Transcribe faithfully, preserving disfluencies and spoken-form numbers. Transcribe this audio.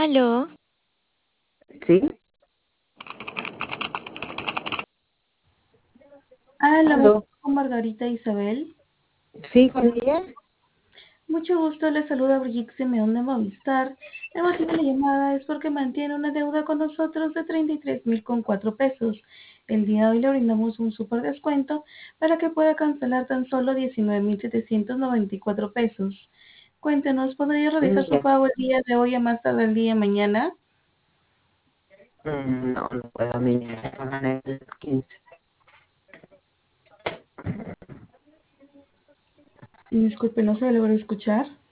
Aló, Sí, Hola, aló, con Margarita Isabel. sí, con ella. Mucho gusto, le saluda Brigitte Simeón de Movistar. El motivo de la llamada es porque mantiene una deuda con nosotros de treinta y tres mil con cuatro pesos. El día de hoy le brindamos un super descuento para que pueda cancelar tan solo diecinueve mil setecientos noventa y cuatro pesos. Cuéntenos, ¿podría realizar su Ya. pago el día de hoy a más tarde el día de mañana? Mm, No, no puedo, mi niña me pagan el quince. Disculpe, no se logró escuchar.